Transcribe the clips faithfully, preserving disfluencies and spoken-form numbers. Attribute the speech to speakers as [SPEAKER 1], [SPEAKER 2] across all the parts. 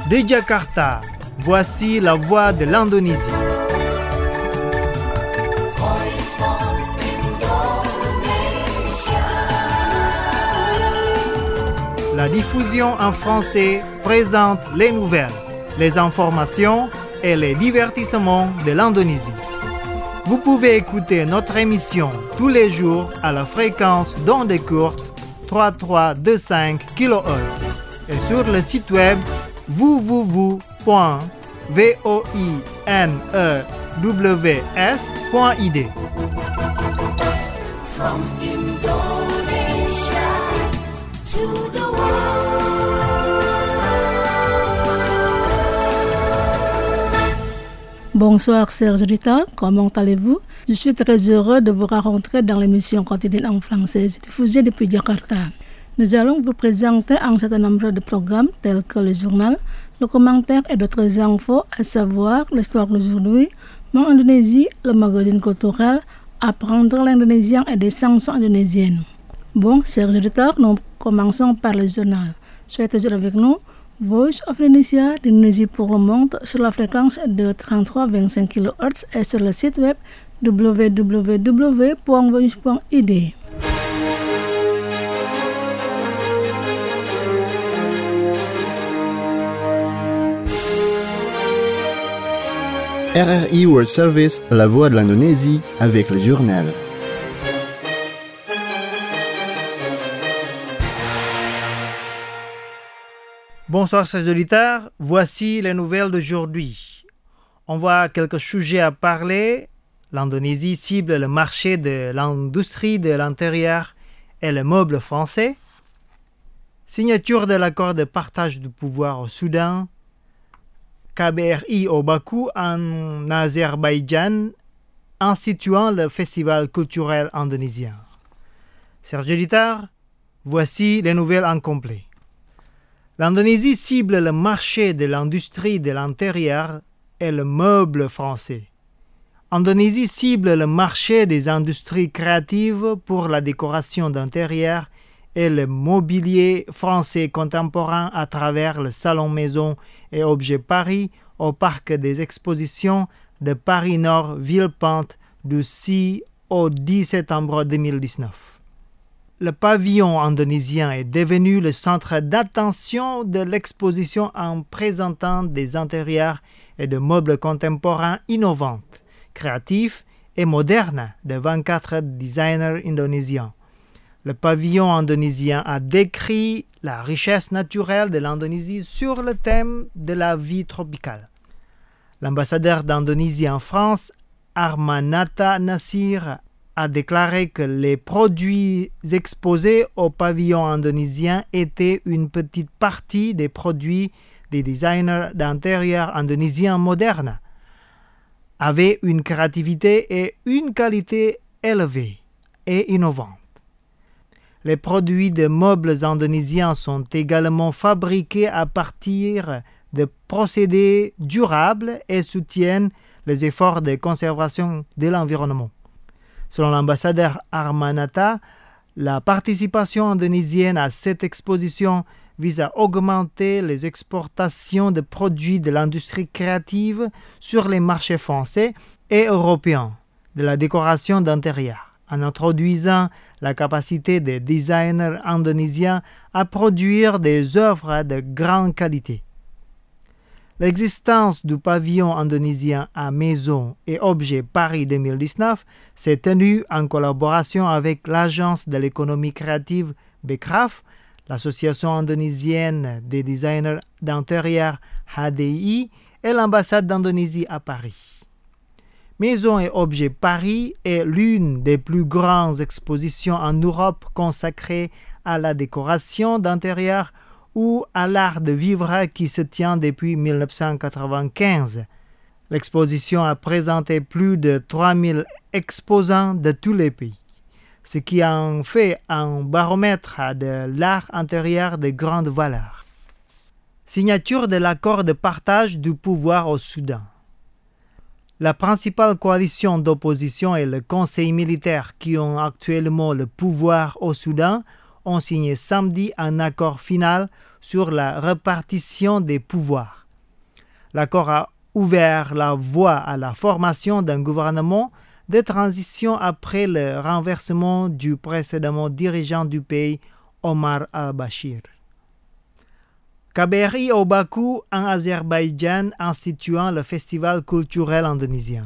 [SPEAKER 1] De Jakarta, voici la voix de l'Indonésie. La diffusion en français présente les nouvelles, les informations et les divertissements de l'Indonésie. Vous pouvez écouter notre émission tous les jours à la fréquence d'onde courte trois mille trois cent vingt-cinq kilohertz et sur le site web w w w point voinews point i d.
[SPEAKER 2] From Indonesia to the world.
[SPEAKER 3] Bonsoir Serge Rita, comment allez-vous? Je suis très heureux de vous rencontrer dans l'émission quotidienne en français diffusée depuis Jakarta. Nous allons vous présenter un certain nombre de programmes tels que le journal, le commentaire et d'autres infos, à savoir l'histoire d'aujourd'hui, Mon Indonésie, le magazine culturel, apprendre l'indonésien et des chansons indonésiennes. Bon, Serge Rita, nous commençons par le journal. Soyez toujours avec nous. Voice of Indonesia d'Indonésie pour le monde sur la fréquence de trente-trois virgule vingt-cinq kilohertz et sur le site web w w w point voinews point i d.
[SPEAKER 4] R R I World Service, la voix de l'Indonésie avec le journal.
[SPEAKER 1] Bonsoir chers auditeurs, voici les nouvelles d'aujourd'hui. On voit quelques sujets à parler. L'Indonésie cible le marché de l'industrie de l'intérieur et le meuble français. Signature de l'accord de partage du pouvoir au Soudan. K B R I au Bakou en Azerbaïdjan, instituant le festival culturel indonésien. Chers auditeurs, voici les nouvelles en complet. L'Indonésie cible le marché de l'industrie de l'intérieur et le meuble français. Indonésie cible le marché des industries créatives pour la décoration d'intérieur et le mobilier français contemporain à travers le Salon Maison et Objets Paris au Parc des Expositions de Paris-Nord Villepinte du six au dix septembre deux mille dix-neuf. Le pavillon indonésien est devenu le centre d'attention de l'exposition en présentant des intérieurs et des meubles contemporains innovants, créatifs et modernes de vingt-quatre designers indonésiens. Le pavillon indonésien a décrit la richesse naturelle de l'Indonésie sur le thème de la vie tropicale. L'ambassadeur d'Indonésie en France, Armanata Nasir, a déclaré que les produits exposés au pavillon indonésien étaient une petite partie des produits des designers d'intérieur indonésiens modernes, avaient une créativité et une qualité élevée et innovante. Les produits de meubles indonésiens sont également fabriqués à partir de procédés durables et soutiennent les efforts de conservation de l'environnement. Selon l'ambassadeur Armanata, la participation indonésienne à cette exposition vise à augmenter les exportations de produits de l'industrie créative sur les marchés français et européens de la décoration d'intérieur, en introduisant la capacité des designers indonésiens à produire des œuvres de grande qualité. L'existence du pavillon indonésien à Maison et Objets Paris deux mille dix-neuf s'est tenue en collaboration avec l'Agence de l'économie créative Bekraf, l'Association indonésienne des designers d'intérieur H D I et l'ambassade d'Indonésie à Paris. Maison et Objets Paris est l'une des plus grandes expositions en Europe consacrée à la décoration d'intérieur ou à l'art de vivre qui se tient depuis dix-neuf cent quatre-vingt-quinze. L'exposition a présenté plus de trois mille exposants de tous les pays, ce qui en fait un baromètre de l'art intérieur de grande valeur. Signature de l'accord de partage du pouvoir au Soudan. La principale coalition d'opposition et le Conseil militaire qui ont actuellement le pouvoir au Soudan ont signé samedi un accord final sur la répartition des pouvoirs. L'accord a ouvert la voie à la formation d'un gouvernement de transition après le renversement du précédent dirigeant du pays, Omar al-Bashir. K B R I au Bakou, en Azerbaïdjan, instituant le festival culturel indonésien.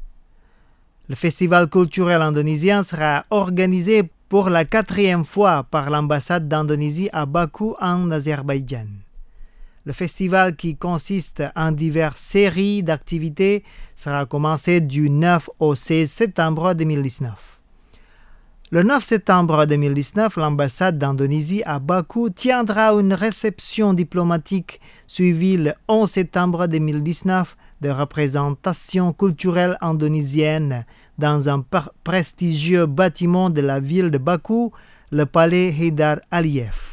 [SPEAKER 1] Le festival culturel indonésien sera organisé pour la quatrième fois par l'ambassade d'Indonésie à Bakou, en Azerbaïdjan. Le festival, qui consiste en diverses séries d'activités, sera commencé du neuf au seize septembre deux mille dix-neuf. Le neuf septembre deux mille dix-neuf, l'ambassade d'Indonésie à Bakou tiendra une réception diplomatique suivie le onze septembre deux mille dix-neuf de représentation culturelle indonésienne dans un prestigieux bâtiment de la ville de Bakou, le palais Heydar Aliyev.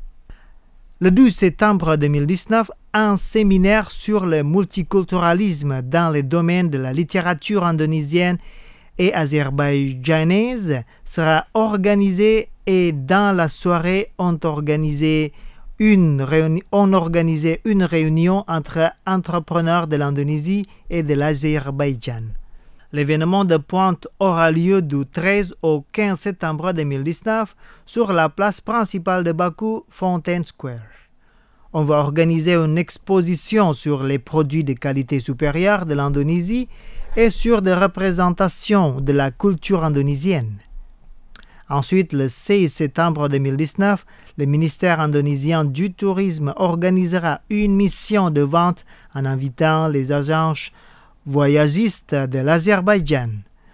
[SPEAKER 1] Le douze septembre deux mille dix-neuf, un séminaire sur le multiculturalisme dans les domaines de la littérature indonésienne et azerbaïdjanaise sera organisé, et dans la soirée on organisé une réuni- on organisé une réunion entre entrepreneurs de l'Indonésie et de l'Azerbaïdjan. L'événement de pointe aura lieu du treize au quinze septembre deux mille dix-neuf sur la place principale de Bakou, Fountain Square. On va organiser une exposition sur les produits de qualité supérieure de l'Indonésie et sur des représentations de la culture indonésienne. Ensuite, le seize septembre deux mille dix-neuf, le ministère indonésien du Tourisme organisera une mission de vente en invitant les agences voyagistes de l'Azerbaïdjan.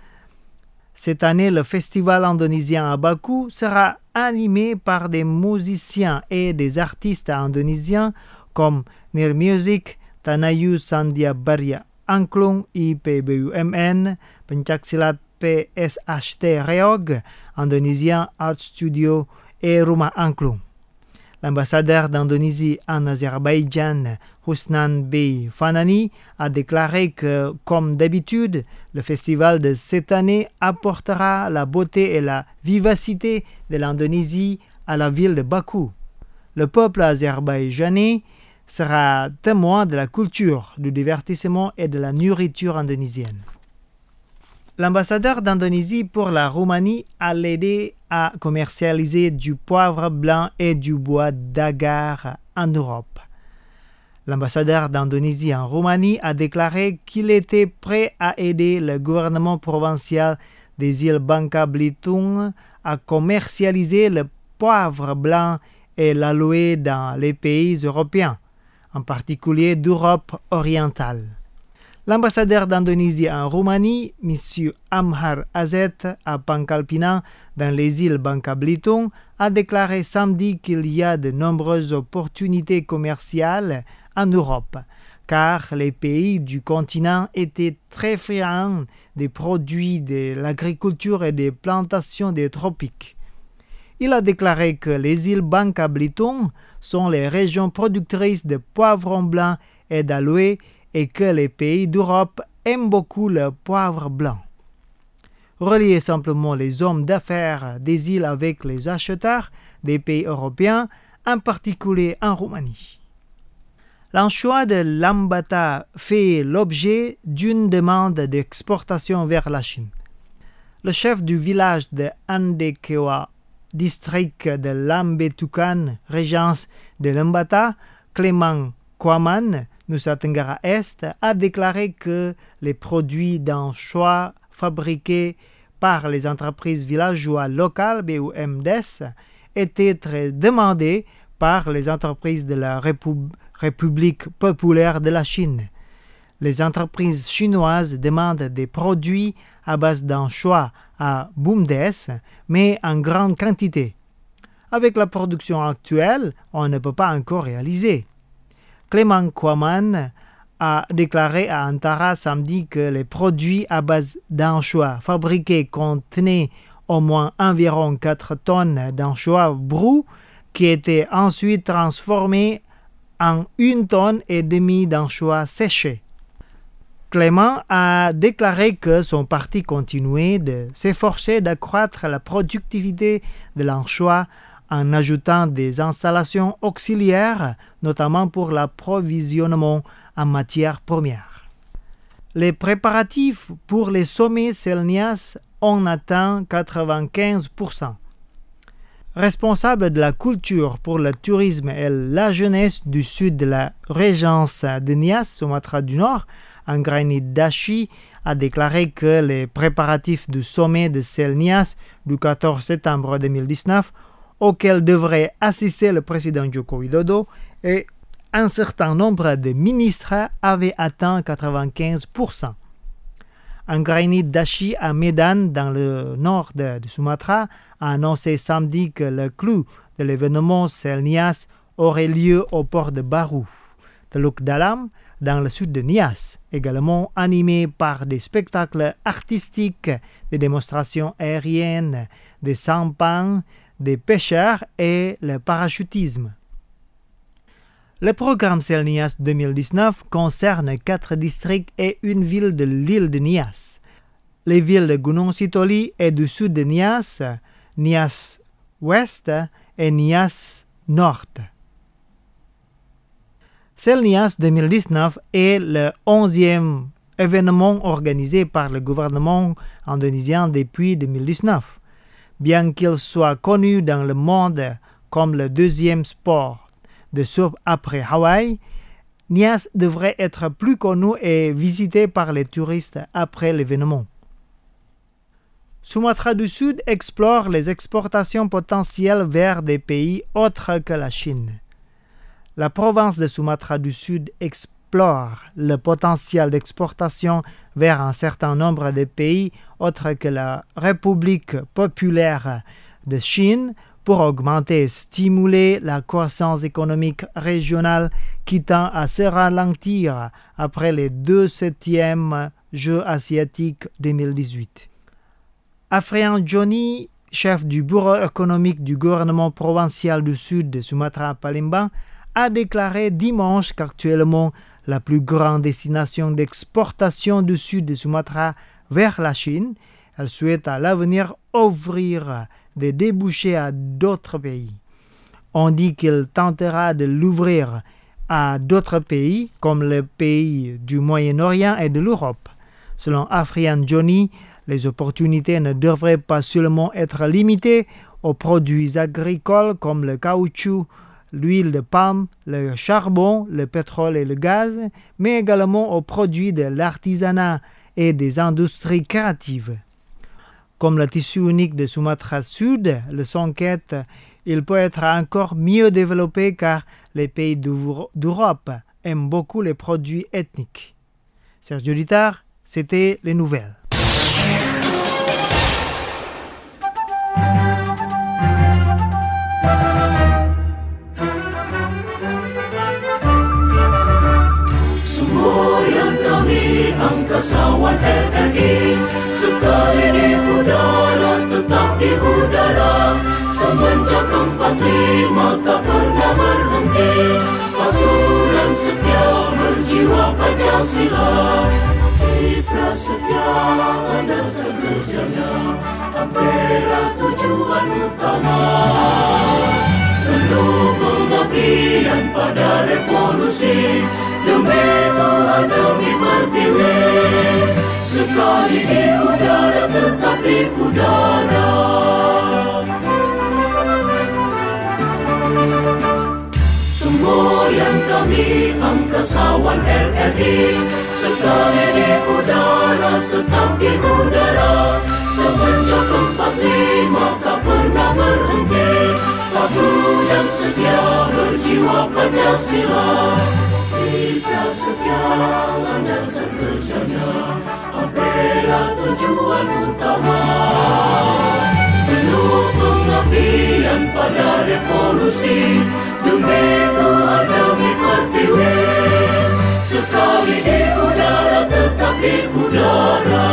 [SPEAKER 1] Cette année, le festival indonésien à Bakou sera animé par des musiciens et des artistes indonésiens comme Nir Music, Tanayu Sandia Barya Angklung, I P B U M N, Pencaksilat P S H T Reog, Indonésien Art Studio et Rumah Angklung. L'ambassadeur d'Indonésie en Azerbaïdjan, Husnan Bey Fanani, a déclaré que, comme d'habitude, le festival de cette année apportera la beauté et la vivacité de l'Indonésie à la ville de Bakou. Le peuple azerbaïdjanais sera témoin de la culture, du divertissement et de la nourriture indonésienne. L'ambassadeur d'Indonésie pour la Roumanie a aidé à commercialiser du poivre blanc et du bois d'agar en Europe. L'ambassadeur d'Indonésie en Roumanie a déclaré qu'il était prêt à aider le gouvernement provincial des îles Bangka Belitung à commercialiser le poivre blanc et l'aloe dans les pays européens, en particulier d'Europe orientale. L'ambassadeur d'Indonésie en Roumanie, M. Amhar Azet, à Pangkal Pinang, dans les îles Bangka Belitung, a déclaré samedi qu'il y a de nombreuses opportunités commerciales en Europe, car les pays du continent étaient très friands des produits de l'agriculture et des plantations des tropiques. Il a déclaré que les îles Bangka Belitung sont les régions productrices de poivrons blancs et d'aloe et que les pays d'Europe aiment beaucoup le poivre blanc. Relier simplement les hommes d'affaires des îles avec les acheteurs des pays européens, en particulier en Roumanie. L'anchois de Lambata fait l'objet d'une demande d'exportation vers la Chine. Le chef du village de Andekewa, district de Lambetukan, régence de Lambata, Clément Kwaman, Nusa Tenggara Est, a déclaré que les produits d'anchois fabriqués par les entreprises villageoises locales B U M D E S étaient très demandés par les entreprises de la Répu- République populaire de la Chine. Les entreprises chinoises demandent des produits à base d'anchois à B U M D E S, mais en grande quantité. Avec la production actuelle, on ne peut pas encore réaliser. Clément Kwaman a déclaré à Antara samedi que les produits à base d'anchois fabriqués contenaient au moins environ quatre tonnes d'anchois brus qui étaient ensuite transformés en une tonne et demie d'anchois séchés. Clément a déclaré que son parti continuait de s'efforcer d'accroître la productivité de l'anchois en ajoutant des installations auxiliaires, notamment pour l'approvisionnement en matières premières. Les préparatifs pour les sommets Selnias ont atteint quatre-vingt-quinze pour cent. Responsable de la culture pour le tourisme et la jeunesse du sud de la régence de Nias, Sumatra du Nord, Anggraini Dashi, a déclaré que les préparatifs du sommet de Selnias du quatorze septembre deux mille dix-neuf, auquel devrait assister le président Joko Widodo, et un certain nombre de ministres avaient atteint quatre-vingt-quinze pour cent. Anggraini Dashi à Medan, dans le nord de, de Sumatra, a annoncé samedi que le clou de l'événement Selnias aurait lieu au port de Baru, Teluk Dalam, dans le sud de Nias, également animé par des spectacles artistiques, des démonstrations aériennes, des sampans, des pêcheurs et le parachutisme. Le programme Selnias deux mille dix-neuf concerne quatre districts et une ville de l'île de Nias. Les villes de Gunung Sitoli et du sud de Nias, Nias Ouest et Nias Nord. Selnias deux mille dix-neuf est le onzième événement organisé par le gouvernement indonésien depuis deux mille dix-neuf. Bien qu'il soit connu dans le monde comme le deuxième sport de surf après Hawaï, Nias devrait être plus connu et visité par les touristes après l'événement. Sumatra du Sud explore les exportations potentielles vers des pays autres que la Chine. La province de Sumatra du Sud explore le potentiel d'exportation vers un certain nombre de pays autres que la République populaire de Chine pour augmenter et stimuler la croissance économique régionale qui tend à se ralentir après les deux septièmes Jeux asiatiques deux mille dix-huit. Afrian Johnny, chef du bureau économique du gouvernement provincial du sud de Sumatra Palembang, a déclaré dimanche qu'actuellement la plus grande destination d'exportation du sud de Sumatra vers la Chine, elle souhaite à l'avenir ouvrir des débouchés à d'autres pays. On dit qu'il tentera de l'ouvrir à d'autres pays comme les pays du Moyen-Orient et de l'Europe. Selon Afrian Johnny, les opportunités ne devraient pas seulement être limitées aux produits agricoles comme le caoutchouc, l'huile de palme, le charbon, le pétrole et le gaz, mais également aux produits de l'artisanat et des industries créatives. Comme le tissu unique de Sumatra Sud le s'enquête, il peut être encore mieux développé car les pays d'Europe aiment beaucoup les produits ethniques. Serge Auditeur, c'était les nouvelles.
[SPEAKER 2] Semboyan kami angkasawan R R I, sekali di udara tetap di udara. Semenjak empat lima tak pernah berhenti, patuh dan setia berjiwa Pancasila. Di prasetya ada sekerjanya, Ampera tujuan utama. Penuh pengabdian pada revolusi, demi Tuhan demi Pertiwi. Sekali di udara tetap di udara. Semboyan kami angkasawan R R I, sekali di udara tetap di udara. Semenjak empat lima tak pernah berhenti, patuh dan setia berjiwa Pancasila. Kita setia dan sekerjanya, Ampera tujuan utama. Penuh pengabdian pada revolusi, demi Tuhan demi Pertiwi. Sekali di udara tetap di udara.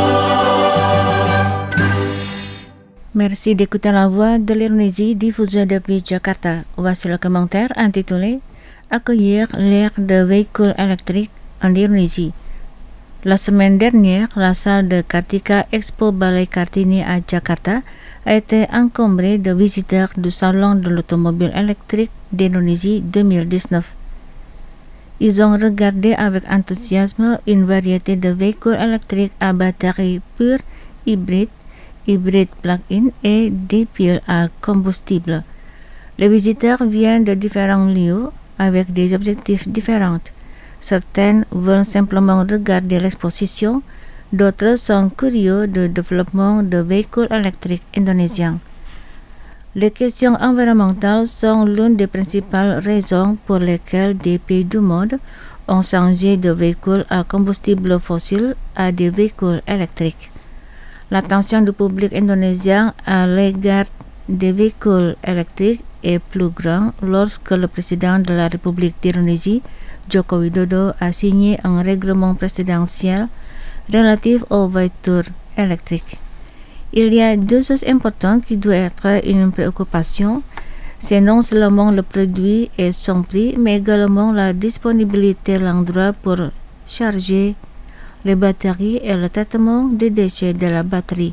[SPEAKER 5] Merci d'écouter la voix de l'Indonésie diffusée depuis Jakarta. Voici le commentaire intitulé Accueillir l'ère de véhicules électriques en Indonésie. La semaine dernière, la salle de Kartika Expo Balai Kartini à Jakarta a été encombrée de visiteurs du Salon de l'automobile électrique d'Indonésie deux mille dix-neuf. Ils ont regardé avec enthousiasme une variété de véhicules électriques à batterie pure, hybride, hybride plug-in et des piles à combustible. Les visiteurs viennent de différents lieux avec des objectifs différents. Certains veulent simplement regarder l'exposition, d'autres sont curieux du développement de véhicules électriques indonésiens. Les questions environnementales sont l'une des principales raisons pour lesquelles des pays du monde ont changé de véhicules à combustible fossile à des véhicules électriques. L'attention du public indonésien à l'égard des véhicules électriques est plus grande lorsque le président de la République d'Indonésie, Joko Widodo, a signé un règlement présidentiel relatif aux voitures électriques. Il y a deux choses importantes qui doivent être une préoccupation. C'est non seulement le produit et son prix, mais également la disponibilité de l'endroit pour charger les batteries et le traitement des déchets de la batterie.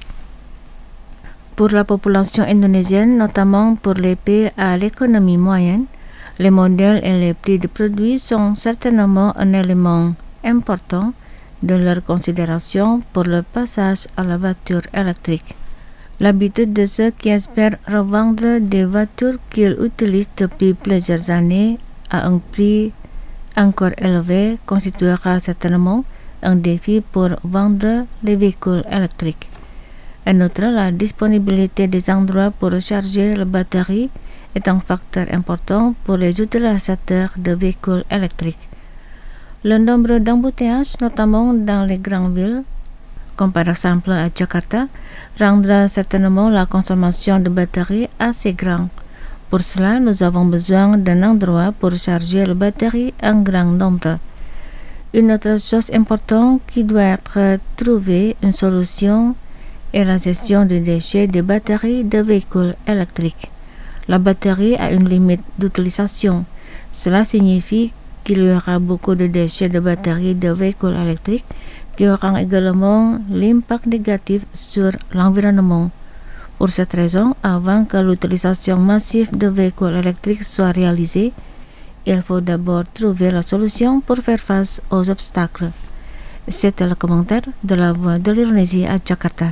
[SPEAKER 5] Pour la population indonésienne, notamment pour les pays à l'économie moyenne, les modèles et les prix des produits sont certainement un élément important de leur considération pour le passage à la voiture électrique. L'habitude de ceux qui espèrent revendre des voitures qu'ils utilisent depuis plusieurs années à un prix encore élevé constituera certainement un défi pour vendre les véhicules électriques. En outre, la disponibilité des endroits pour recharger la batterie est un facteur important pour les utilisateurs de véhicules électriques. Le nombre d'embouteillages, notamment dans les grandes villes, comme par exemple à Jakarta, rendra certainement la consommation de batterie assez grande. Pour cela, nous avons besoin d'un endroit pour charger la batterie en grand nombre. Une autre chose importante qui doit être trouvée une solution est la gestion des déchets des batteries de véhicules électriques. La batterie a une limite d'utilisation. Cela signifie qu'il y aura beaucoup de déchets de batteries de véhicules électriques qui auront également l'impact négatif sur l'environnement. Pour cette raison, avant que l'utilisation massive de véhicules électriques soit réalisée, il faut d'abord trouver la solution pour faire face aux obstacles. C'était le commentaire de la Voix de l'Indonésie à Jakarta.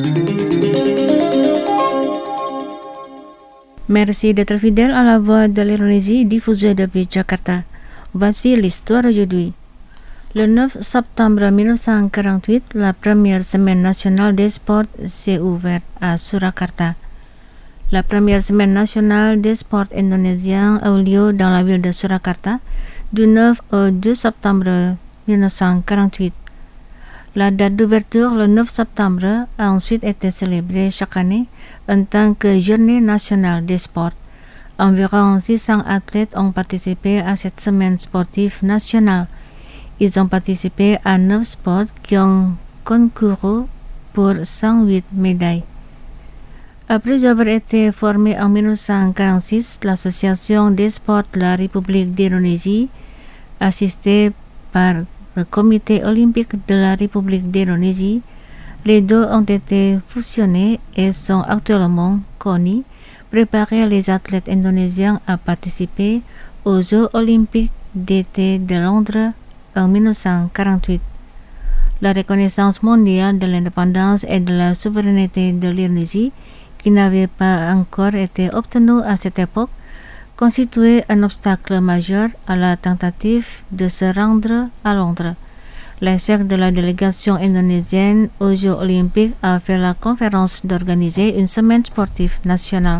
[SPEAKER 5] Merci d'être fidèle à la Voix de l'Indonésie diffusée depuis Jakarta. Voici l'histoire aujourd'hui. Le neuf septembre mille neuf cent quarante-huit, la première semaine nationale des sports s'est ouverte à Surakarta. La première semaine nationale des sports indonésiens a eu lieu dans la ville de Surakarta du neuf au deux septembre mille neuf cent quarante-huit. La date d'ouverture, le neuf septembre, a ensuite été célébrée chaque année en tant que Journée nationale des sports. Environ six cents athlètes ont participé à cette semaine sportive nationale. Ils ont participé à neuf sports qui ont concouru pour cent huit médailles. Après avoir été formée en mille neuf cent quarante-six, l'Association des sports de la République d'Indonésie, assistée par le Comité olympique de la République d'Indonésie, les deux ont été fusionnés et sont actuellement connus, préparer les athlètes indonésiens à participer aux Jeux olympiques d'été de Londres en mille neuf cent quarante-huit. La reconnaissance mondiale de l'indépendance et de la souveraineté de l'Indonésie, qui n'avait pas encore été obtenue à cette époque, constituait un obstacle majeur à la tentative de se rendre à Londres. Le chef de la délégation indonésienne aux Jeux olympiques a fait la conférence d'organiser une semaine sportive nationale.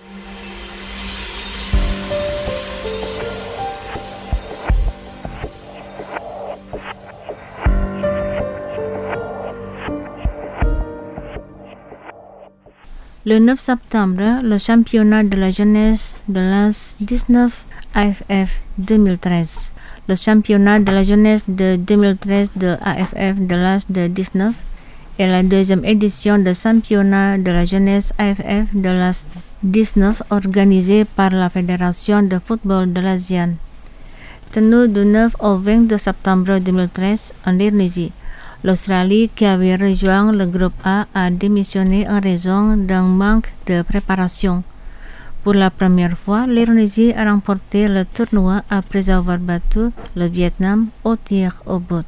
[SPEAKER 5] Le neuf septembre, le championnat de la jeunesse de l'As dix-neuf A F F deux mille treize. Le championnat de la jeunesse de deux mille treize de A F F de l'As de dix-neuf est la deuxième édition du championnat de la jeunesse A F F de l'As dix-neuf organisée par la Fédération de football de l'ASEAN. Tenu du neuf au vingt-deux septembre deux mille treize en Indonésie. L'Australie, qui avait rejoint le groupe A, a démissionné en raison d'un manque de préparation. Pour la première fois, l'Indonésie a remporté le tournoi après avoir battu le Vietnam au tir au but.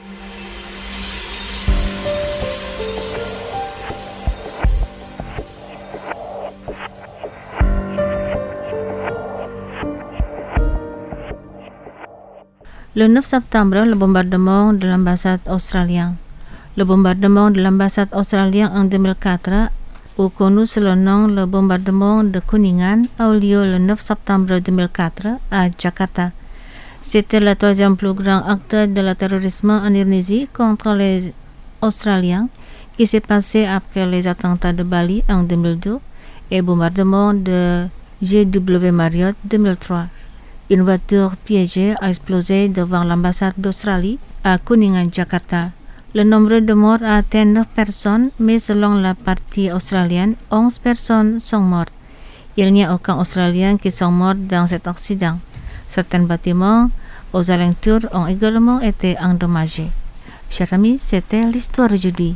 [SPEAKER 5] Le neuf septembre, le bombardement de l'ambassade australienne. Le bombardement de l'ambassade australienne en deux mille quatre, ou connu sous le nom le bombardement de Kuningan, a eu lieu le neuf septembre deux mille quatre à Jakarta. C'était le troisième plus grand acte de le terrorisme en Indonésie contre les Australiens qui s'est passé après les attentats de Bali en deux mille deux et bombardement de J W Marriott deux mille trois. Une voiture piégée a explosé devant l'ambassade d'Australie à Kuningan, Jakarta. Le nombre de morts a atteint neuf personnes, mais selon la partie australienne, onze personnes sont mortes. Il n'y a aucun Australien qui sont morts dans cet accident. Certains bâtiments aux alentours ont également été endommagés. Chers amis, c'était l'histoire aujourd'hui.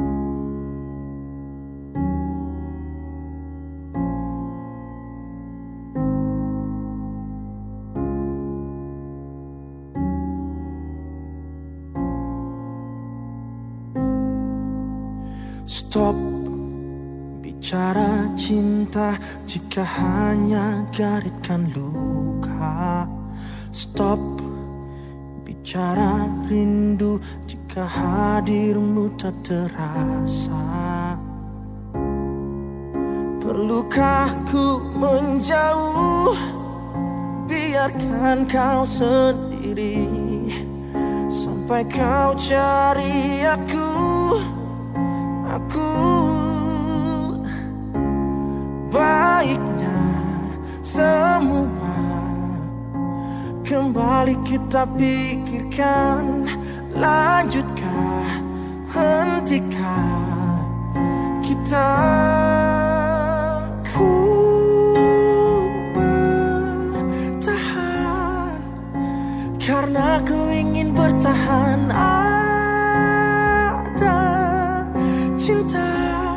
[SPEAKER 6] Stop bicara cinta jika hanya garitkan luka. Stop bicara rindu jika hadirmu tak terasa. Perlukah ku menjauh, biarkan kau sendiri sampai kau cari aku. Aku baiknya semua kembali kita pikirkan. Lanjutkah, hentikah kita? Ku bertahan karena ku ingin bertahan. Cinta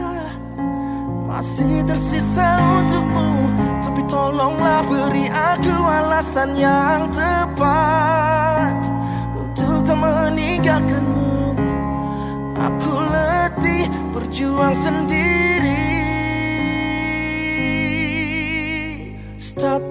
[SPEAKER 6] masih tersisa untukmu, tapi tolonglah beri aku alasan yang tepat untuk tak meninggalkanmu. Aku letih berjuang sendiri. Stop.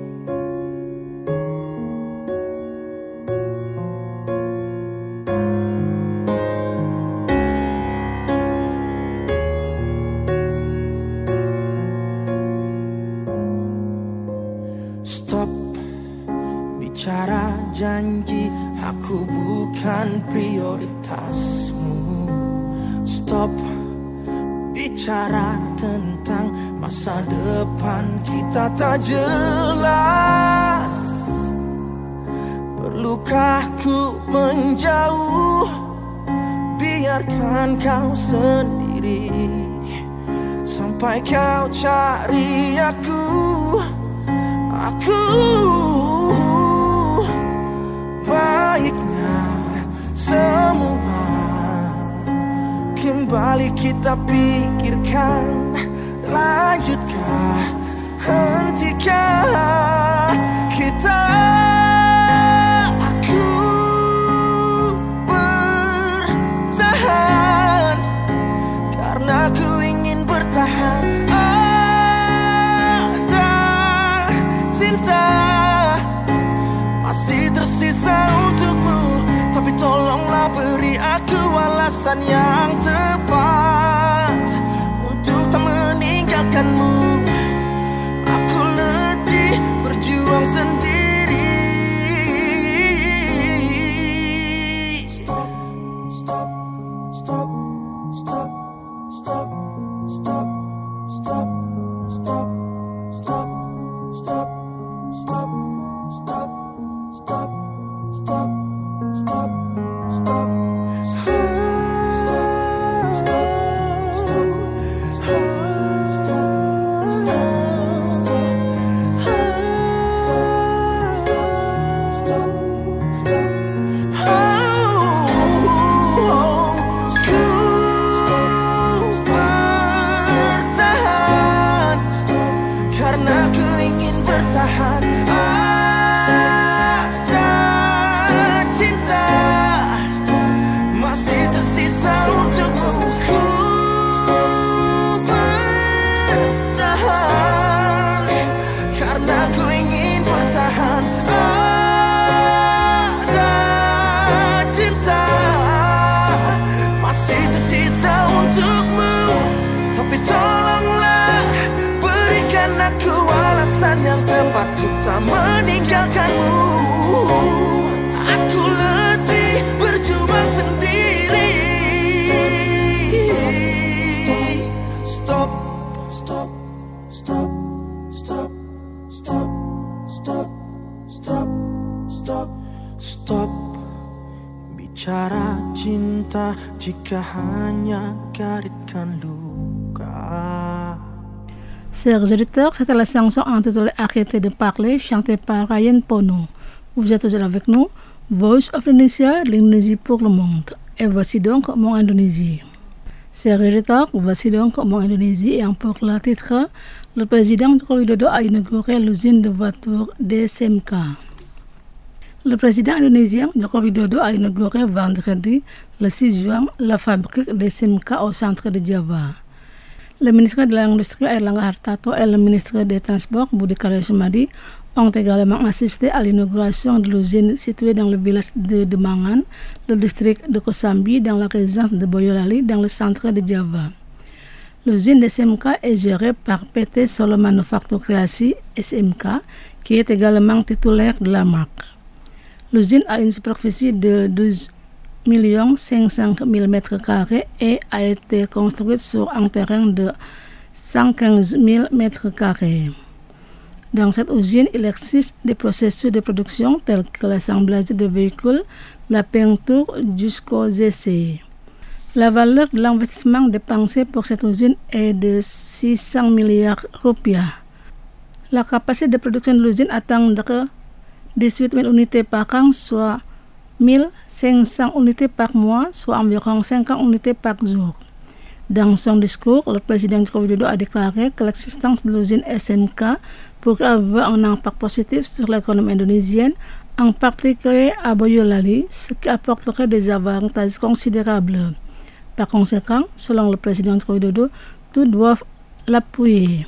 [SPEAKER 6] Bicara janji, aku bukan prioritasmu. Stop bicara tentang masa depan kita tak jelas. Perlukah ku menjauh, biarkan kau sendiri sampai kau cari aku. Aku baiknya semua kembali kita pikirkan. Lanjutkah, hentikah kita? Aku bertahan karena ku ingin bertahan. Ada cinta masih tersisa untukmu, tapi tolonglah beri aku alasan yang tepat untuk tak meninggalkanmu. Aku letih berjuang sendiri. Stop, stop, stop, stop, stop, stop, stop, stop, stop, stop, stop, stop. Stop, stop, stop, stop. jika hanya garitkan luka.
[SPEAKER 3] Chers auditeurs, c'était la chanson intitulée Arrêtez de parler, chantée par Ryan Pono. Vous êtes toujours avec nous, Voice of Indonesia, l'Indonésie pour le monde. Et voici donc mon Indonésie. Chers auditeurs, voici donc mon Indonésie et pour le titre, le président Joko Widodo a inauguré l'usine de voitures D S M K. Le président indonésien Joko Widodo a inauguré vendredi le six juin la fabrique D S M K au centre de Java. Le ministre de l'Industrie Airlangga Hartarto et le ministre des Transports Budi Karya Sumadi ont également assisté à l'inauguration de l'usine située dans le village de Demangan, le district de Kosambi, dans la région de Boyolali, dans le centre de Java. L'usine D S M K est gérée par P T Solo Manufacture Kreasi S M K, qui est également titulaire de la marque. L'usine a une superficie de douze millions cinq cent mille mètres carrés et a été construite sur un terrain de cent quinze mille mètres carrés. Dans cette usine, il existe des processus de production tels que l'assemblage de véhicules, la peinture jusqu'au essai. La valeur de l'investissement dépensé pour cette usine est de six cents milliards rupiah. La capacité de production de l'usine atteindra dix-huit mille unités par an, soit mille cinq cents unités par mois, soit environ cinquante unités par jour. Dans son discours, le président Joko Widodo a déclaré que l'existence de l'usine S M K pourrait avoir un impact positif sur l'économie indonésienne, en particulier à Boyolali, ce qui apporterait des avantages considérables. Par conséquent, selon le président Joko Widodo, tous doivent l'appuyer.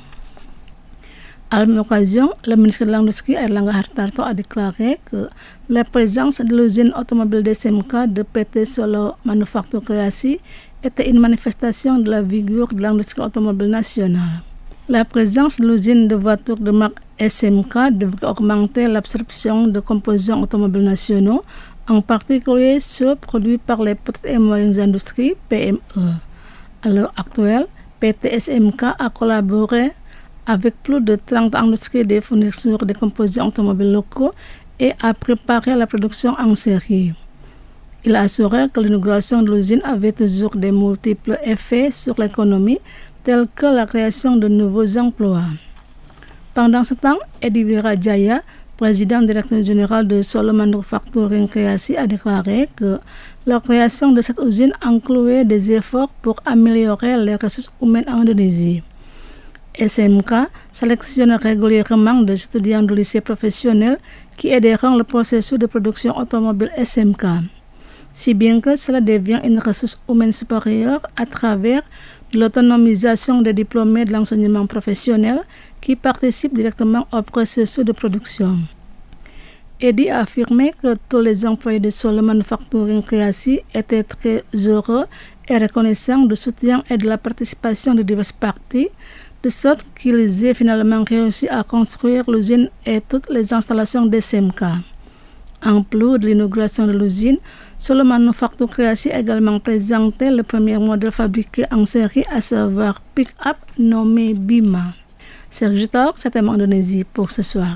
[SPEAKER 3] À la même occasion, le ministre de l'Industrie Airlangga Hartarto a déclaré que la présence de l'usine automobile D S M K de P T Solo Manufacture Kreasi était une manifestation de la vigueur de l'industrie automobile nationale. La présence de l'usine de voitures de marque S M K devrait augmenter l'absorption de composants automobiles nationaux, en particulier ceux produits par les petites et moyennes industries P M E. À l'heure actuelle, P T S M K a collaboré avec plus de trente industries de fourniture de composants automobiles locaux et a préparé la production en série. Il a assuré que l'inauguration de l'usine avait toujours des multiples effets sur l'économie, tels que la création de nouveaux emplois. Pendant ce temps, Edi Wirajaya, président directeur général de Solo Manufacturing Kreasi, a déclaré que la création de cette usine incluait des efforts pour améliorer les ressources humaines en Indonésie. S M K sélectionne régulièrement des étudiants de lycée professionnel qui aideront le processus de production automobile S M K, si bien que cela devient une ressource humaine supérieure à travers l'autonomisation des diplômés de l'enseignement professionnel qui participent directement au processus de production. Edi a affirmé que tous les employés de Solo Manufacturing Kreasi étaient très heureux et reconnaissants du soutien et de la participation de diverses parties, de sorte qu'ils aient finalement réussi à construire l'usine et toutes les installations de S M K. En plus de l'inauguration de l'usine, Solo Manufacture Kreasi a également présenté le premier modèle fabriqué en série, à savoir pick-up nommé Bima. Serge Tor, c'était mon Indonésie pour ce soir.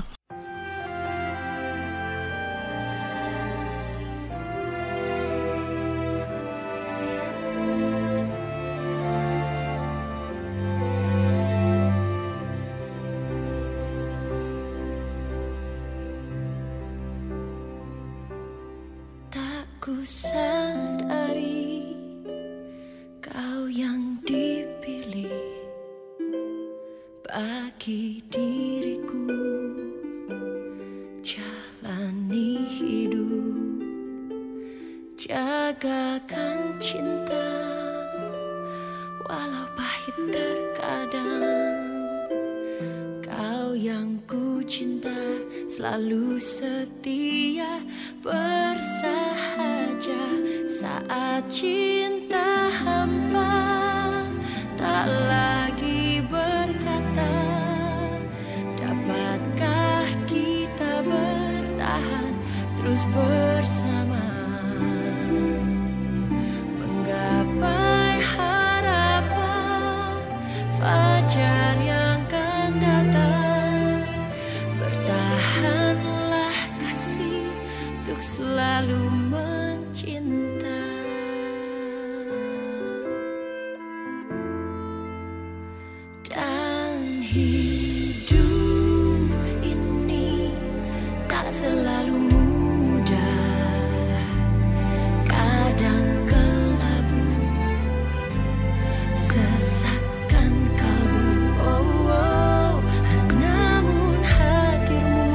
[SPEAKER 7] Ku sadari kau yang dipilih bagi diriku, jalani hidup, jagakan cinta walau pahit terkadang. Kau yang ku cinta selalu setia bersahaja saat cinta hampa, tak lagi berkata dapatkah kita bertahan terus bersama, menggapai harapan fajar yang akan datang. Bertahanlah kasih untuk selalu mencinta. Hidup ini tak selalu mudah, kadang kelabu, sesakan kalbu. Oh, oh, namun hadirmu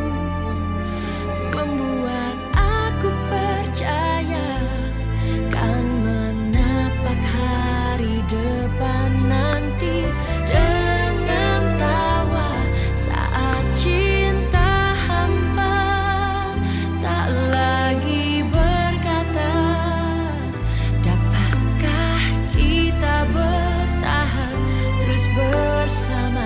[SPEAKER 7] membuat aku percaya kan menapak hari depan nanti dengan tawa saat cinta hampa tak lagi berkata, dapatkah kita bertahan terus bersama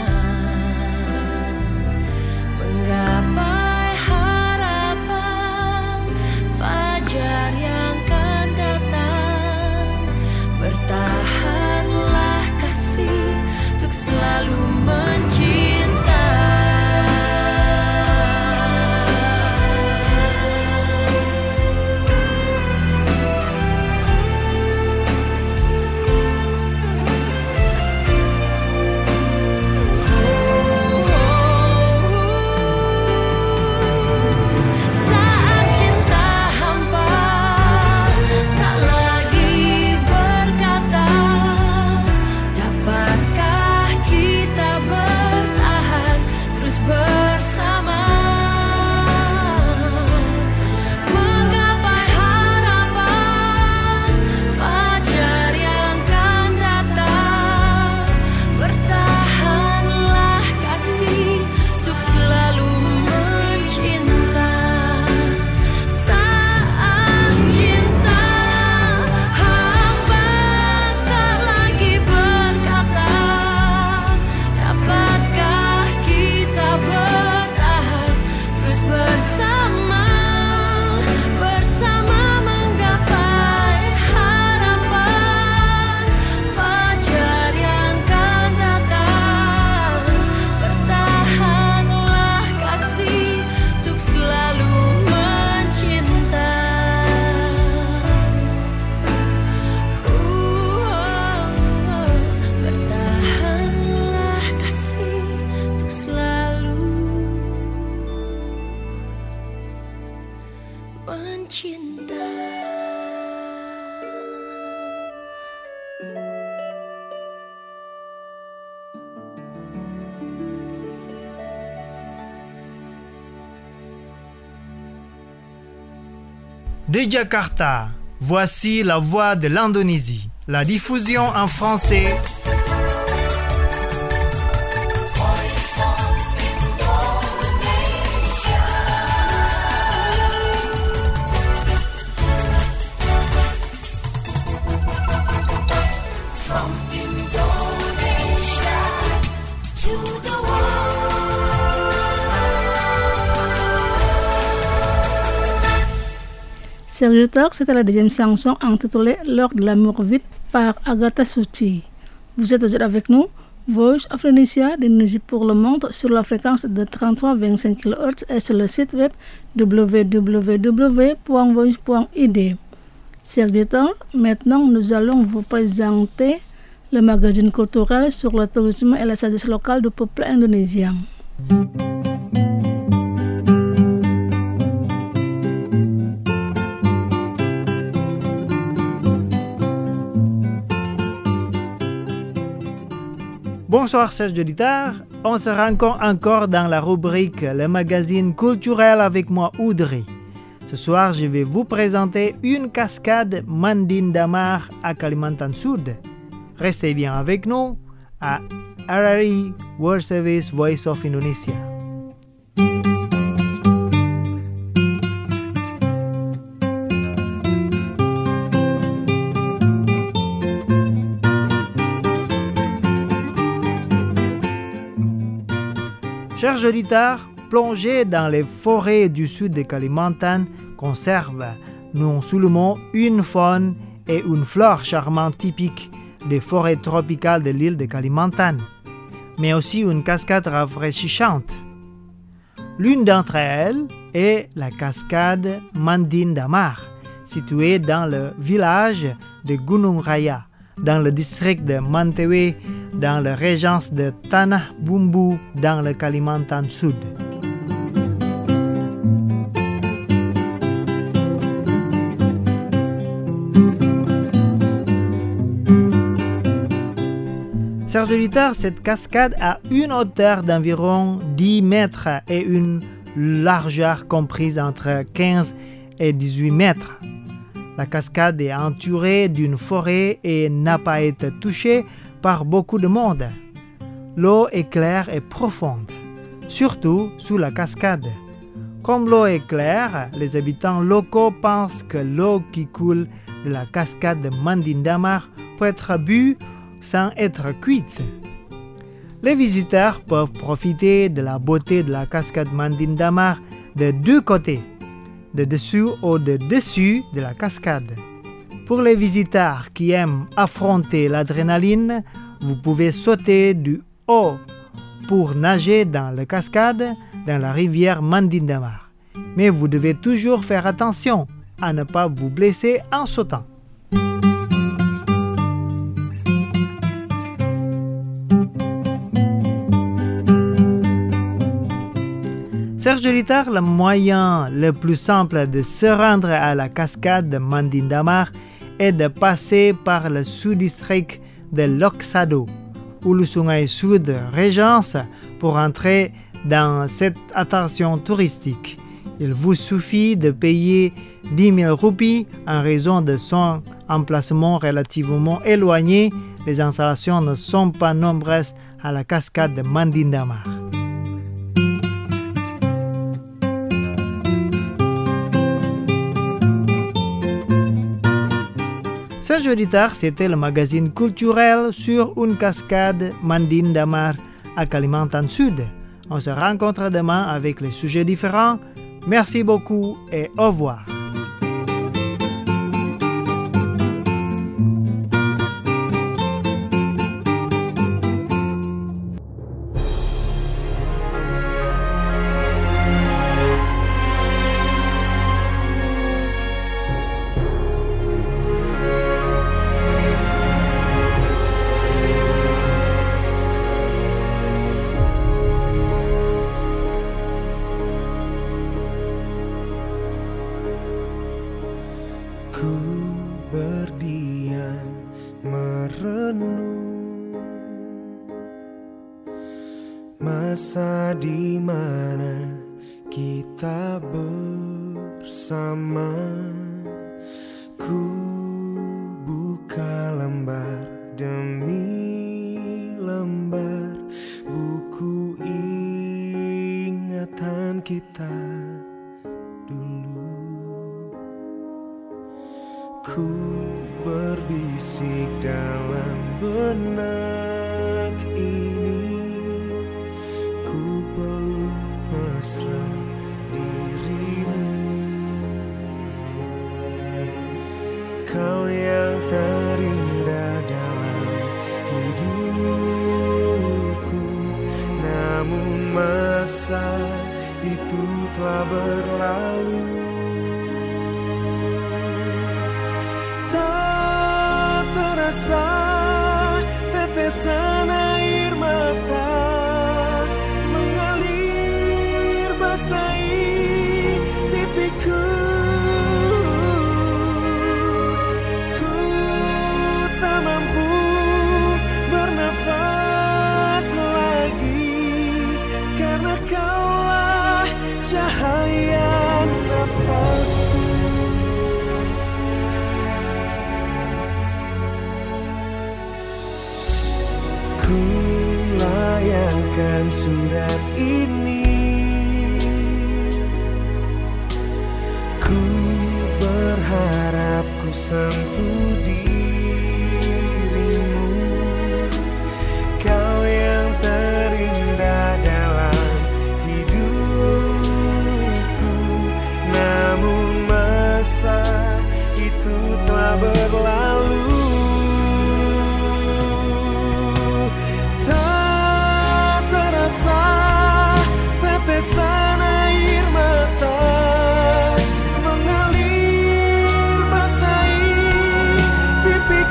[SPEAKER 7] menggapai harapan fajar yang kan datang. Bertahanlah kasih untuk selalu mencinta. Saat cinta hampa tak lagi berkata, dapatkah kita bertahan terus bersama menggapai harapan fajar yang kan datang. Bertahanlah kasih untuk selalu mencinta. Saat cinta hampa tak lagi berkata, dapatkah kita bertahan terus bersama, bersama menggapai harapan fajar yang kan datang. Bertahanlah kasih untuk selalu mencinta. Bertahanlah kasih untuk selalu mencinta.
[SPEAKER 1] De Jakarta, voici la voix de l'Indonésie. La diffusion en français.
[SPEAKER 3] Chers auditeurs, c'était la deuxième chanson intitulée L'heure de l'amour vite par Agatha Suci. Vous êtes aujourd'hui avec nous, Voice of Indonesia d'Indonésie pour le monde sur la fréquence de trente-trois virgule vingt-cinq kilohertz et sur le site web w w w point voice point i d. Chers auditeurs, maintenant nous allons vous présenter le magazine culturel sur le tourisme et la sagesse locale du peuple indonésien.
[SPEAKER 1] Bonsoir Serge auditeurs, on se rencontre encore dans la rubrique Le magazine culturel avec moi Audrey. Ce soir, je vais vous présenter une cascade Mandin Damar à Kalimantan Sud. Restez bien avec nous à R R I World Service Voice of Indonesia. Chers auditeurs, plonger dans les forêts du sud de Kalimantan conserve non seulement une faune et une flore charmante typiques des forêts tropicales de l'île de Kalimantan, mais aussi une cascade rafraîchissante. L'une d'entre elles est la cascade Mandin Damar, située dans le village de Gunung Raya, dans le district de Mantewe, dans la régence de Tanah Bumbu dans le Kalimantan Sud. Chers auditeurs, cette cascade a une hauteur d'environ dix mètres et une largeur comprise entre quinze et dix-huit mètres. La cascade est entourée d'une forêt et n'a pas été touchée par beaucoup de monde. L'eau est claire et profonde, surtout sous la cascade. Comme l'eau est claire, les habitants locaux pensent que l'eau qui coule de la cascade de Mandindamar peut être bue sans être cuite. Les visiteurs peuvent profiter de la beauté de la cascade Mandindamar de deux côtés, de dessous ou de dessus de la cascade. Pour les visiteurs qui aiment affronter l'adrénaline, vous pouvez sauter du haut pour nager dans la cascade dans la rivière Mandindamar. Mais vous devez toujours faire attention à ne pas vous blesser en sautant. Chers auditeurs, le moyen le plus simple de se rendre à la cascade de Mandindamar est de passer par le sous-district de Loksado ou le Sungai Sud Régence pour entrer dans cette attraction touristique. Il vous suffit de payer dix mille roupies en raison de son emplacement relativement éloigné. Les installations ne sont pas nombreuses à la cascade de Mandindamar. Chers auditeurs, c'était le magazine culturel sur une cascade Mandindamar à Kalimantan Sud. On se rencontre demain avec les sujets différents. Merci beaucoup et au revoir.
[SPEAKER 6] Masa di mana kita bersama, ku buka lembar demi lembar buku ingatan kita dulu. Ku berbisik dalam benak ini, ku peluk mesra dirimu. Kau yang terindah dalam hidupku, namun masa itu telah berlalu. Tak terasa tetesan air mata mengalir basahi pipiku. Ku tak mampu bernafas lagi, karena kaulah cahaya nafasku. Ku layangkan surat ini, ku berharap ku sentuh dirimu. Kau yang terindah dalam hidupku, namun masa itu telah berlalu. Tetesan air mata mengalir basahi pipi.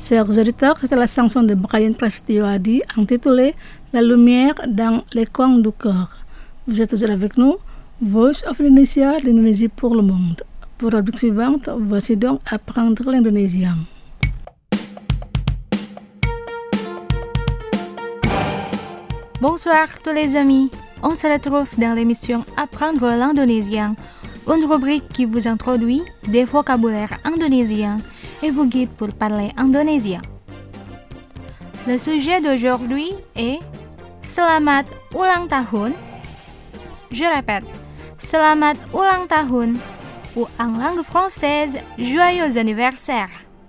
[SPEAKER 3] Chers auditeurs, c'était la chanson de Brian Prestio Adi intitulée La lumière dans les coins du cœur. Vous êtes toujours avec nous, Voice of Indonesia d'Indonésie pour le monde. Pour la rubrique suivante, voici donc Apprendre l'indonésien.
[SPEAKER 8] Bonsoir tous les amis, on se retrouve dans l'émission Apprendre l'indonésien, une rubrique qui vous introduit des vocabulaires indonésiens et vous guide pour parler indonésien. Le sujet d'aujourd'hui est Selamat ulang tahun. Je répète, Selamat ulang tahun ou en langue française, Joyeux anniversaire.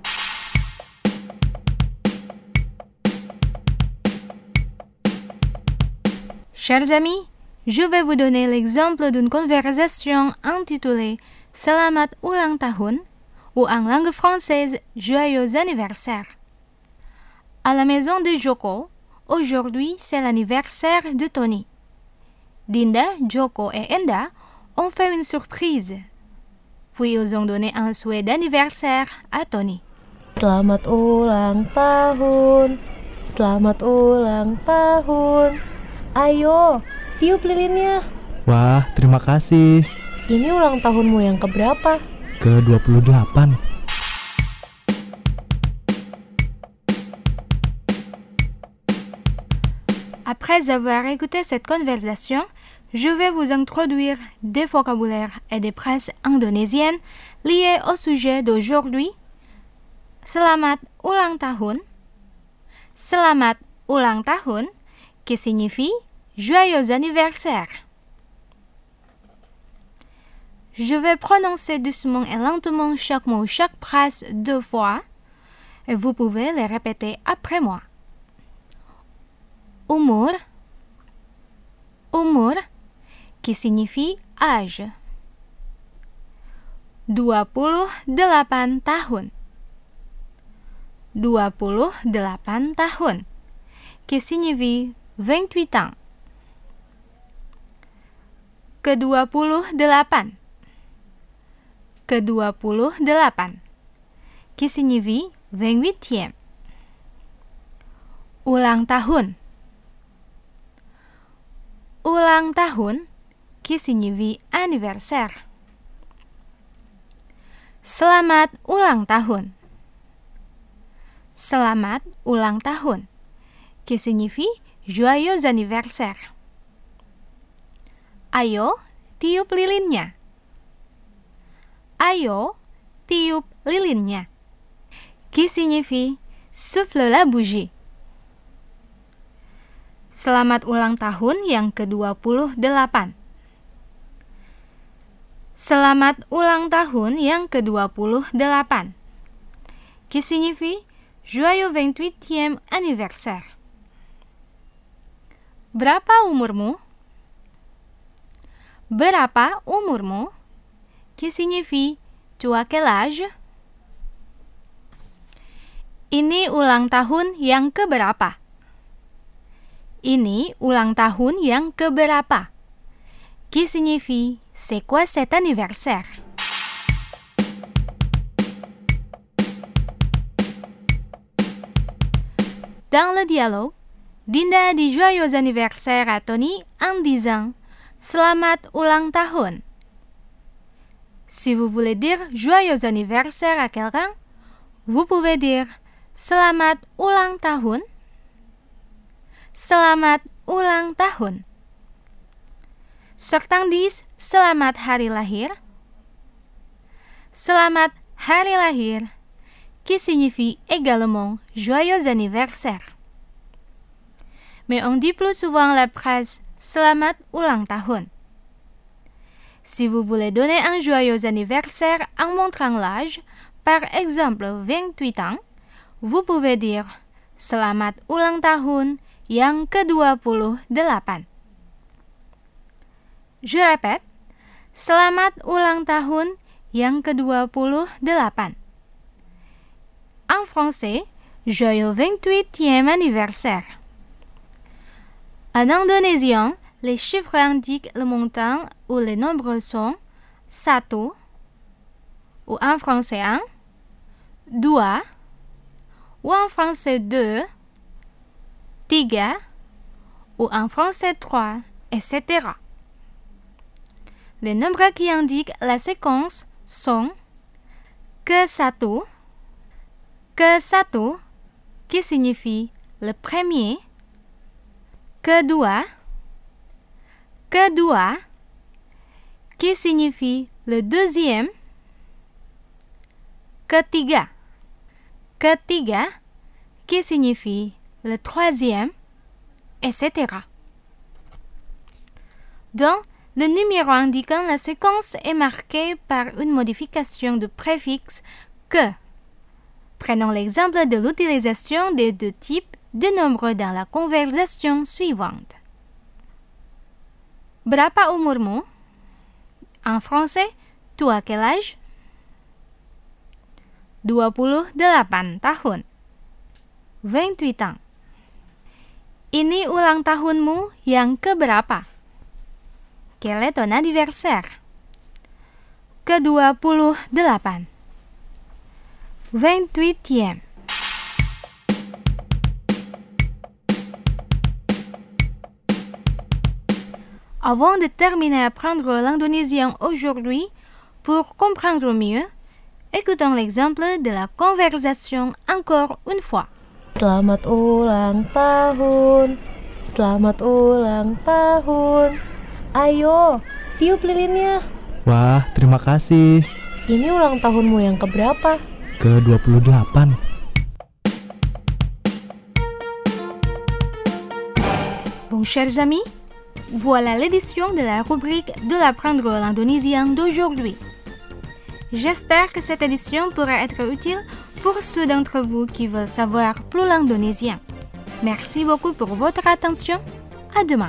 [SPEAKER 8] Chers amis, je vais vous donner l'exemple d'une conversation intitulée Selamat ulang tahun ou en langue française Joyeux anniversaire. À la maison de Joko, aujourd'hui c'est l'anniversaire de Tony. Dinda, Joko et Enda ont fait une surprise. Puis ils ont donné un souhait d'anniversaire à Tony.
[SPEAKER 9] Selamat ulang tahun, selamat ulang tahun. Ayo, tiup lilinnya.
[SPEAKER 10] Wah, terima kasih.
[SPEAKER 9] Ini ulang tahunmu yang keberapa?
[SPEAKER 10] ke dua puluh delapan.
[SPEAKER 8] Après avoir écouté cette conversation, je vais vous introduire des vocabulaires et des phrases indonésiennes liées au sujet d'aujourd'hui. Selamat ulang tahun. Selamat ulang tahun, qui signifie Joyeux anniversaire. Je vais prononcer doucement et lentement chaque mot, chaque phrase deux fois, et vous pouvez les répéter après moi. Umur, umur, qui signifie âge. dua puluh delapan tahun. dua puluh delapan tahun, qui signifie vingt-huit ans. Kedua puluh delapan. Kedua puluh delapan, qui signifie vingt-huitième. Ulang tahun. Ulang tahun, qui signifie anniversaire. Selamat ulang tahun. Selamat ulang tahun, qui signifie joyeux anniversaire. Ayo, tiup lilinnya. Ayo, tiup lilinnya, qui signifie souffle la bougie. Selamat ulang tahun yang ke dua puluh delapan. Selamat ulang tahun yang ke dua puluh delapan, qui signifie joyeux vingt-huitième anniversaire. Berapa umurmu? Berapa umurmu? Qui signifie tu as quel âge? Ini ulang tahun yang keberapa? Ini ulang tahun yang keberapa? Qui signifie c'est quoi cet anniversaire? Dans le dialogue, Dinda dit joyeux anniversaire à Tony en disant Selamat ulang tahun. Si vous voulez dire joyeux anniversaire à quelqu'un, vous pouvez dire Selamat ulang tahun. Selamat ulang tahun. Certains disent Selamat hari lahir. Selamat hari lahir, qui signifie également joyeux anniversaire. Mais on dit plus souvent la phrase Selamat ulang tahun. Si vous voulez donner un joyeux anniversaire en montrant l'âge, par exemple vingt-huit ans, vous pouvez dire Selamat ulang tahun yang ke dua puluh delapan. Je répète, Selamat ulang tahun yang ke dua puluh delapan. En français, joyeux vingt-huitième anniversaire. En indonésien, les chiffres indiquent le montant ou les nombres sont satu, ou en français un, dua, ou en français deux, tiga, ou en français trois, et cetera. Les nombres qui indiquent la séquence sont ke satu, ke satu, qui signifie le premier, kedua, kedua, qui signifie le deuxième, ketiga, ketiga, qui signifie le troisième, et cetera. Donc, le numéro indiquant la séquence est marqué par une modification du préfixe que. Prenons l'exemple de l'utilisation des deux types de nombres dans la conversation suivante. Berapa umurmu? En français, tu as quel âge? dua puluh delapan tahun. vingt-huit ans. Ini ulang tahunmu yang keberapa? Quel est ton anniversaire? ke dua puluh delapan. vingt-huitième. Avant de terminer à apprendre l'indonésien aujourd'hui, pour comprendre mieux, écoutons l'exemple de la conversation encore une fois.
[SPEAKER 9] Selamat ulang tahun, selamat ulang tahun. Ayo, tiup lilinnya.
[SPEAKER 10] Wah, terima kasih.
[SPEAKER 9] Ini ulang tahunmu yang keberapa?
[SPEAKER 10] ke dua puluh delapan.
[SPEAKER 8] Bon, chers amis, voilà l'édition de la rubrique de l'apprendre l'indonésien d'aujourd'hui. J'espère que cette édition pourra être utile pour ceux d'entre vous qui veulent savoir plus l'indonésien. Merci beaucoup pour votre attention. À demain.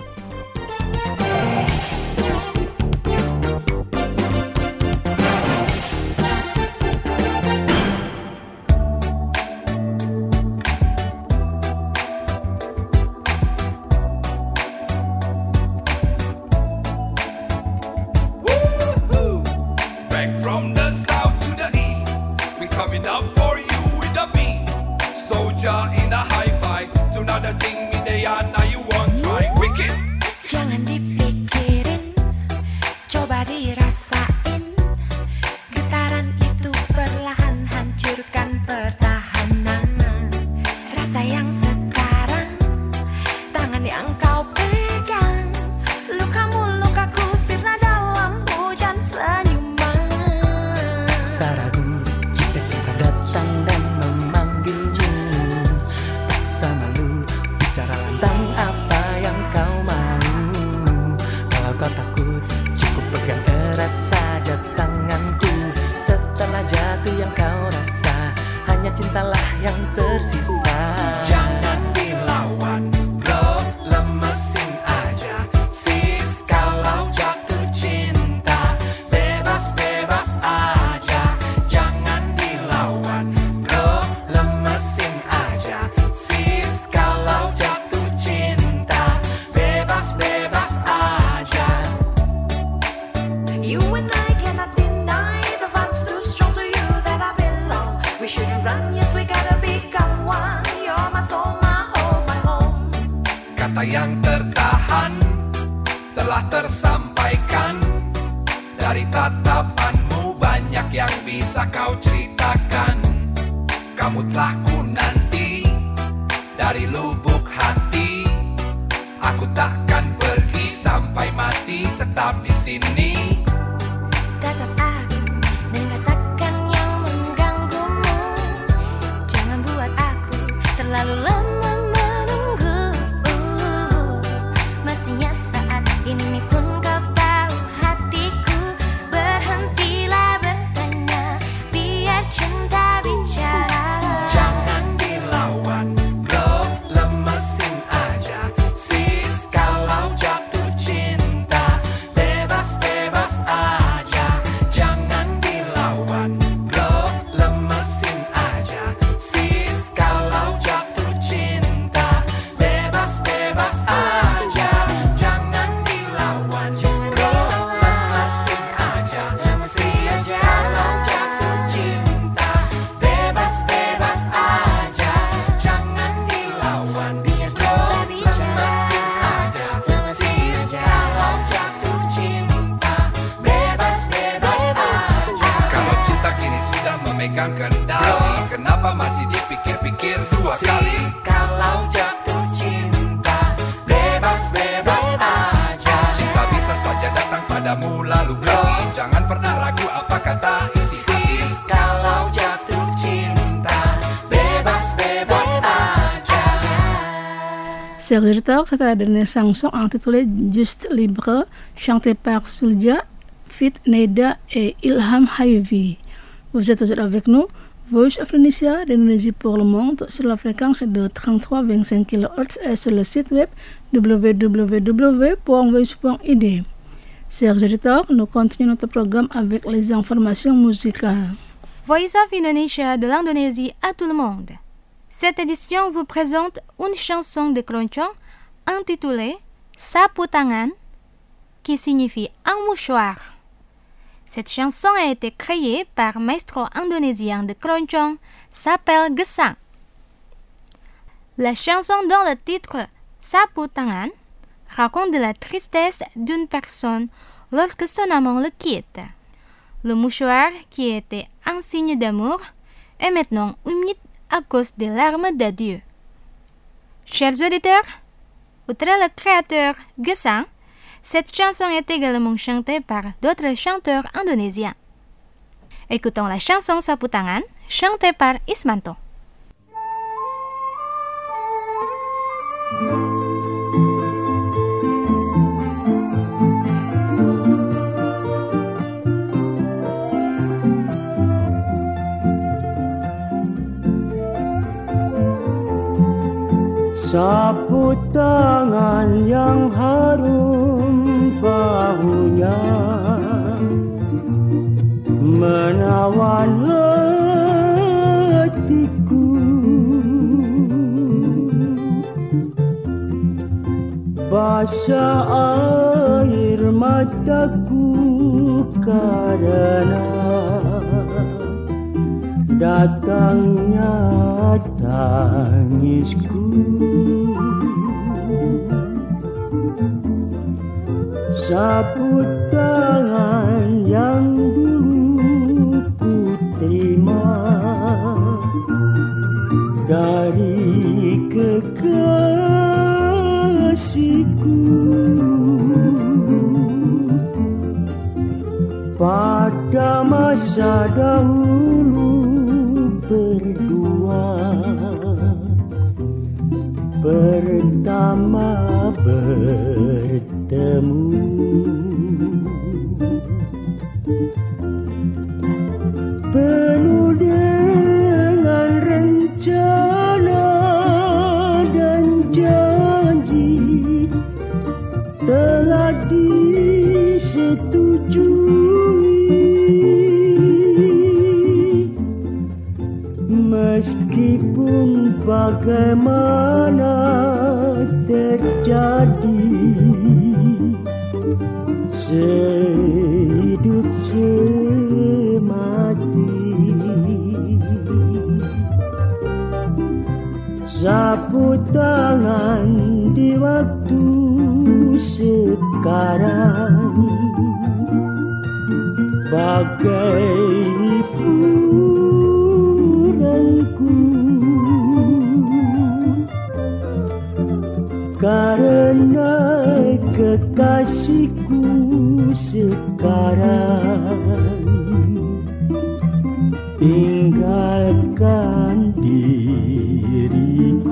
[SPEAKER 7] Jangan dipikirin, coba dirasain. Getaran itu perlahan hancurkan pertahanan. Rasa yang sekarang, tangan yang kau pegang. Lukamu lukaku sirna dalam hujan senyuman.
[SPEAKER 6] Saragu jika cinta datang dan memanggilmu, tak malu bicara tentang apa yang kau mau. Kalau kau takut, cukup pegang erat saja tanganku. Setelah jatuh yang kau rasa, hanya cintalah yang tersisa. Jangan dilawan, bro, lemesin aja. Sis, kalau jatuh cinta, bebas-bebas aja. Jangan dilawan, bro, lemesin aja. Sis, kalau jatuh cinta, bebas-bebas aja.
[SPEAKER 7] You and I cannot deny the vibe's too strong to you that I belong. We shouldn't run, yes we gotta become one. You're my soul, my home, my home.
[SPEAKER 6] Kata yang tertahan telah tersampaikan. Dari tatapanmu banyak yang bisa kau ceritakan. Kamu telah ku nanti dari lubuk hati. Aku takkan pergi sampai mati, tetap di sini.
[SPEAKER 7] Tetap aku dan katakan yang mengganggumu. Jangan buat aku terlalu lama menunggu. Mestinya saat ini pun kau tahu hatiku. Berhentilah bertanya, biar cinta bicara.
[SPEAKER 6] Jangan dilawan, bro, lemah. pegang kendali. Kenapa masih dipikir-pikir dua kali?
[SPEAKER 2] Kalau jatuh cinta, bebas-bebas aja.
[SPEAKER 6] Cinta bisa saja datang padamu lalu pergi. Jangan pernah ragu apa kata isi hati.
[SPEAKER 2] Kalau jatuh cinta, bebas-bebas aja.
[SPEAKER 3] Chers auditeurs, c'était la dernière chanson intitulée Juste Libre, chantée par Sulja, Fit Neda et Ilham Hayvi. Vous êtes toujours avec nous, Voice of Indonesia d'Indonésie pour le monde, sur la fréquence de trente-trois virgule vingt-cinq kilohertz et sur le site web w w w point voice point i d. Chers auditeurs, nous continuons notre programme avec les informations musicales.
[SPEAKER 8] Voice of Indonesia de l'Indonésie à tout le monde. Cette édition vous présente une chanson de keroncong intitulée Sapu Tangan, qui signifie un mouchoir. Cette chanson a été créée par maestro indonésien de keroncong s'appelle Gesang. La chanson dont le titre Sapu Tangan raconte de la tristesse d'une personne lorsque son amant le quitte. Le mouchoir, qui était un signe d'amour, est maintenant humide à cause des larmes d'adieu. Chers auditeurs, outre le créateur Gesang, cette chanson est également chantée par d'autres chanteurs indonésiens. Écoutons la chanson Sapu Tangan, chantée par Ismanto.
[SPEAKER 11] Sapu tangan yang harum bahunya, menawan hatiku. Basah air mataku karena datangnya tangisku. Sapu tangan yang dulu ku terima dari kekasihku. Pada masa dahulu berdua pertama bertemu, penuh dengan rencana dan janji telah disetujui. Meskipun bagaimana terjadi, sehidup semati. Sapu tangan di waktu sekarang bagai hiburanku, karena kekasihku sekarang tinggalkan diriku.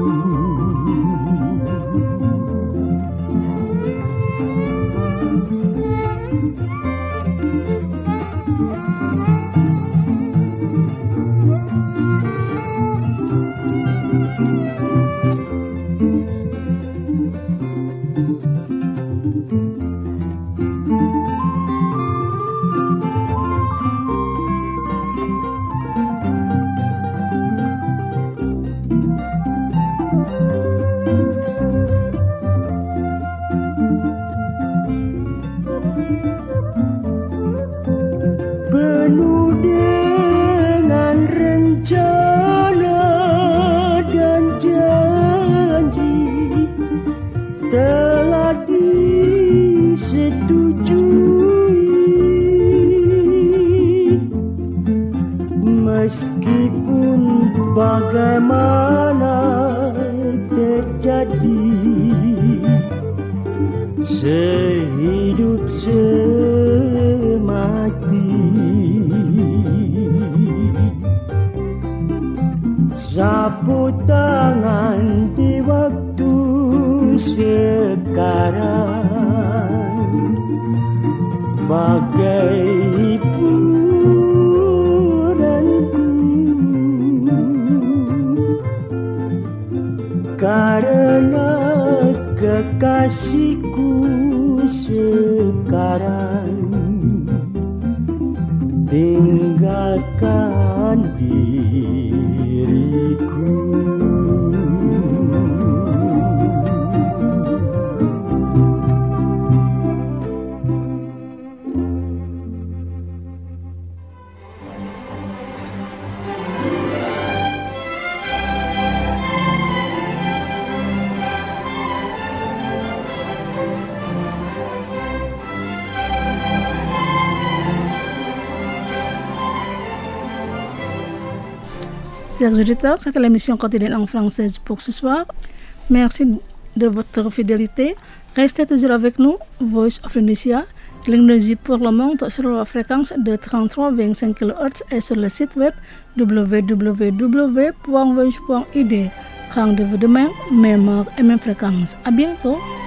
[SPEAKER 11] Penuh dengan rencana dan janji telah disetujui. Meskipun bagaimana terjadi, sehidup semati, sapu tangan di waktu sekarang, bagai hiburanku, karena kekasihku sekarang tinggalkan diriku.
[SPEAKER 3] Chers auditeurs, c'était l'émission quotidienne en français pour ce soir. Merci de votre fidélité. Restez toujours avec nous, Voice of Indonesia, l'Indonésie pour le monde sur la fréquence de trente-trois virgule vingt-cinq kilohertz et sur le site web w w w point voice point i d. Rendez-vous demain, même heure et même fréquence. À bientôt.